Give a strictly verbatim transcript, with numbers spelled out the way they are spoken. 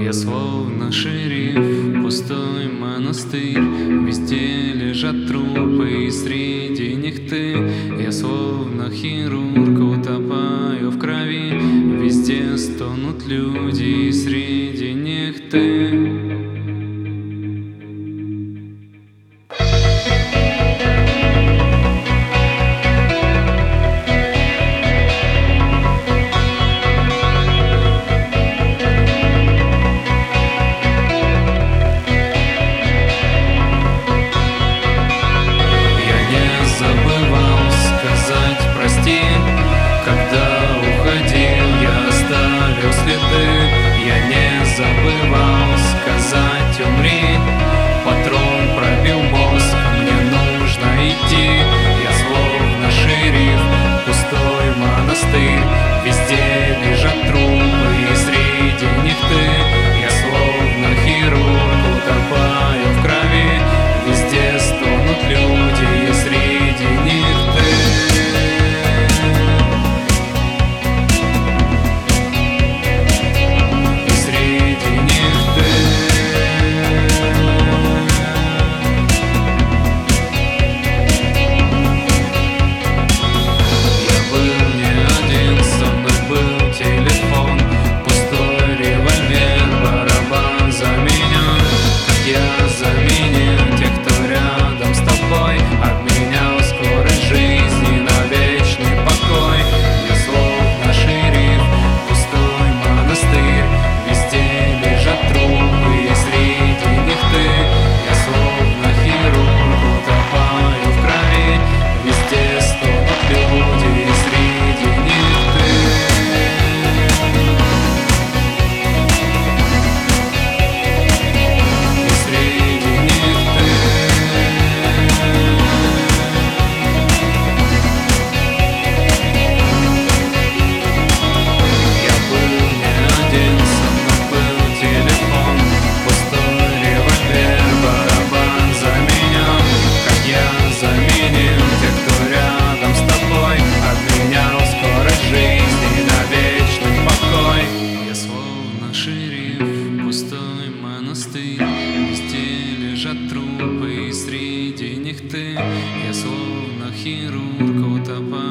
Я словно шериф, пустой монастырь. Везде лежат трупы, и среди них ты. Я словно хирург, утопаю в крови. Везде стонут люди, и среди них ты. Когда уходил, я оставил следы. Я не забывал сказать умри. Патрон пробил мозг, мне нужно идти. Я словно шериф, пустой монастырь. Везде лежат трупы, и среди них ты. Я словно хирург, утопаю в крови. Везде стонут люди, и среди них ты. Пустой монастырь, везде лежат трупы, и среди них ты. Я словно хирург, утопаю